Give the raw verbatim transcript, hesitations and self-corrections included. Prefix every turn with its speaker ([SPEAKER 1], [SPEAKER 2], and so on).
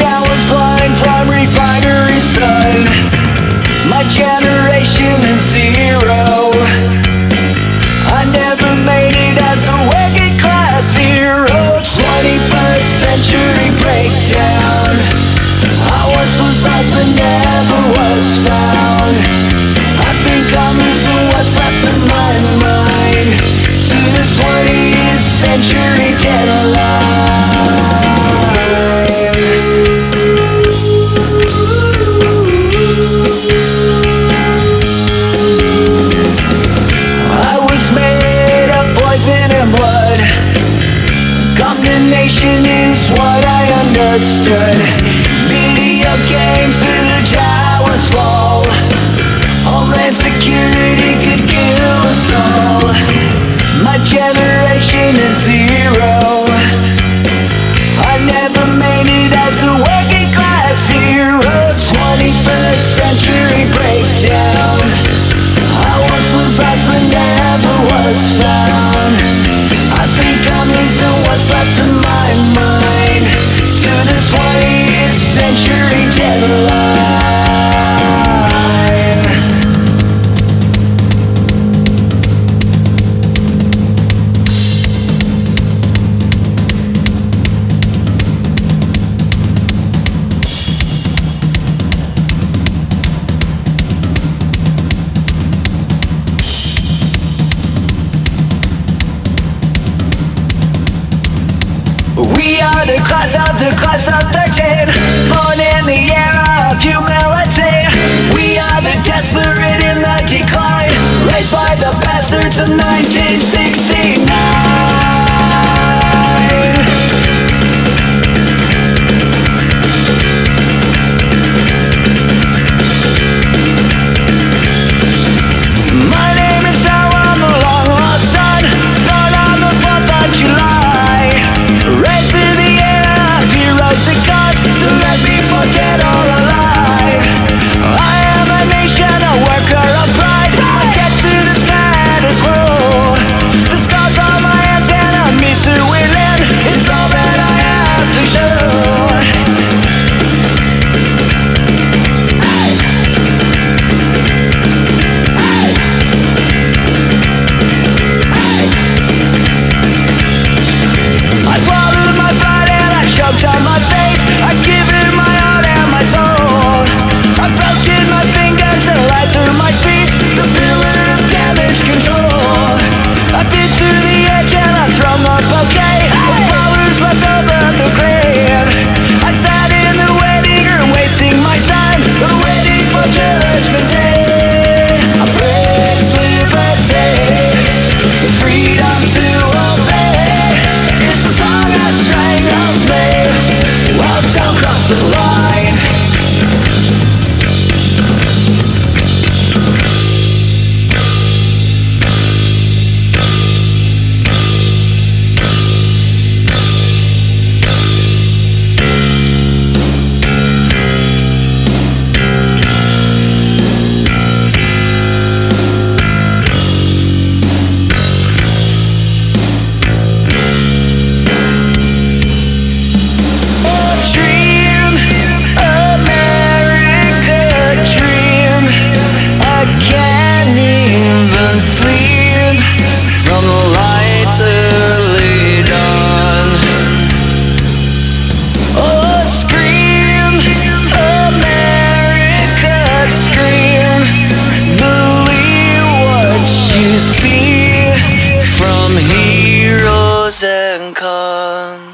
[SPEAKER 1] town was blind from refinery sun. My generation is zero. I never made it as a working class hero. twenty-first century breakdown. I once was lost but never was found. I think I'm losing what's left of my mind to the twentieth century deadline. I was made of poison and blood. Condemnation is what I understood. Video games to the towers fall. Homeland security could kill us all. My generation is zero. I never made it as a working class hero. twenty-first century breakdown. I once was lost but never was found. I think I'm losing what's left of my mind to the twentieth century deadline. We are the class of the class of thirteen, born in the era of humility. We are the desperate in the decline, raised by the bastards of nineteen sixty-nine. My name is Joe, I'm the long lost son, born on the fourth of July. Raised to the era of heroes and gods that led before dead or alive. I am a nation, a worker of pride, a debt to the status quo. The scars on my hands and a misery within, it's all that I have to show. I swallowed my pride and I choked on my faith. I've given my heart and my soul. I've broken my fingers and lied through my teeth, the pillar of damage control. I've been to the edge and I've thrown the bouquet of flowers left over the grave. I sat in the waiting room wasting my time, waiting for judgment day. I praise liberty, the freedom to obey. It's the song that strangles me. Well, don't cross the line. Dream, America, dream. I can't even sleep from the light's early dawn. Oh, scream, America, scream. Believe what you see from heroes and cons.